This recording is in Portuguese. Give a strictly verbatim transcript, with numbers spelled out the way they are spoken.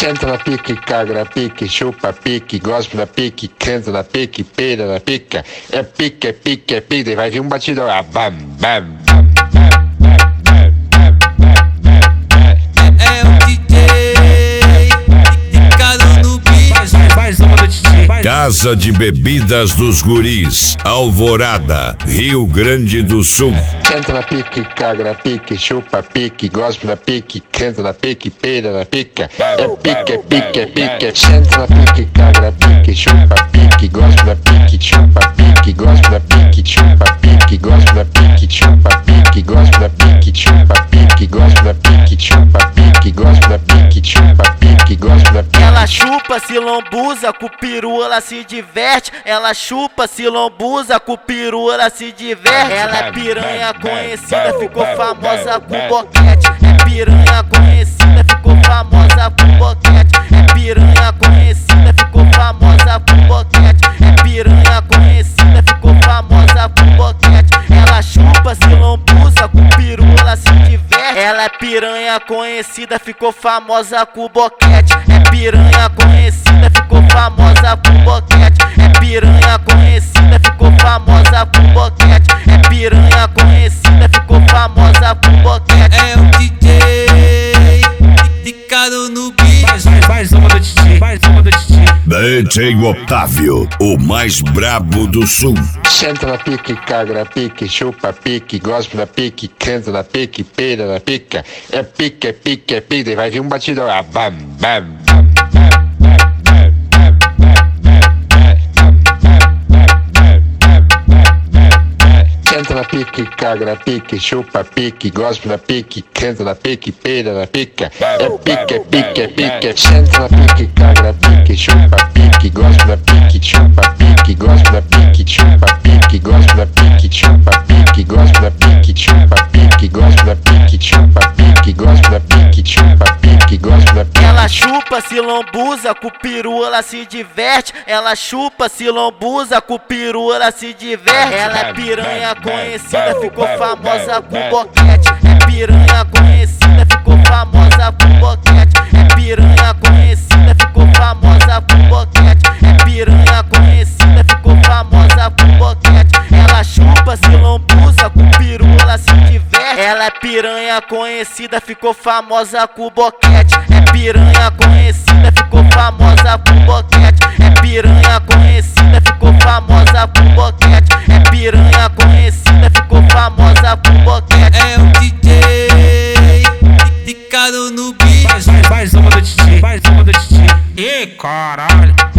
Senta na pique, caga na pique, chupa pique, gospe na pique, canta na pique, peida na pica. É pique, é pique, é pique, vai vir um batidão. Ah, bam, bam, bam, bam, bam, bam, bam, bam. É o D J Icaro no beat. Mais uma do D J. Casa de Bebidas dos Guris, Alvorada, Rio Grande do Sul. Senta na pique, caga na pique, chupa pique, gospe na pique, canta na pique, peida na pica. É pique, é pique, é pique. Senta na pique, caga na pique, chupa pique, gospe na pique, chupa pique, gospe na pique, chupa pique, gospe na pique, chupa pique, gospe na pique, chupa pique, gospe na pique, chupa pique, gospe na pique, chupa pique, gospe na pique. Ela chupa, se lambuza, com o peru ela se diverte. Ela chupa, se lambuza, com o peru ela se diverte. Ela é piranha conhecida, ficou famosa com boquete. É piranha conhecida, ficou famosa com boquete. É piranha conhecida, ficou famosa com boquete. É piranha conhecida, ficou famosa com boquete. Ela chupa, se lambuza, com o peru ela se diverte. Ela é piranha conhecida, ficou famosa com boquete. É piranha conhecida, ficou famosa com boquete. É piranha conhecida, ficou famosa com boquete. É piranha conhecida, ficou famosa com boquete. É o D J Icaro no beat. Mais, mais, mais uma do D J. Mais uma do D J. D J Otávio, o mais brabo do sul. Senta na pique, caga na pique, chupa pique, gospe na pique, canta na pique, peida na pica. É pique, é pique, é pique, vai vir um batidão. Ah, bam, bam, bam, bam, bam, bam, bam, bam, bam, bam. Senta na pique, caga na pique, chupa pique, gospe na pique, canta na pique, peida na pica. É pique, é pique, é pique. Senta na pique, caga na pique, chupa pique, gospe na pique, chupa pique, gospe na pique, chupa pique, gospe na pique, chupa pique, gospe na pique, chupa pique, gospe na pique, chupa pique, gospe na pique, chupa pique, gospe na pique. Ela chupa, se lambuza, com o peru ela se diverte. Ela chupa, se lambuza, com o peru ela se diverte. Ela é piranha conhecida, ficou famosa com boquete. É piranha conhecida, ficou famosa com boquete. É piranha conhecida, ficou famosa com boquete. É piranha conhecida, ficou famosa com boquete. Ela chupa, se lambuza, com o peru ela se diverte. Ela é piranha conhecida, ficou famosa com boquete. É piranha conhecida, ficou famosa com boquete. É piranha conhecida, ficou famosa com boquete. É piranha conhecida, ficou famosa com boquete. É o D J Icaro no beat. Mais, mais, mais uma do D J. Mais uma do D J. Ih, caralho.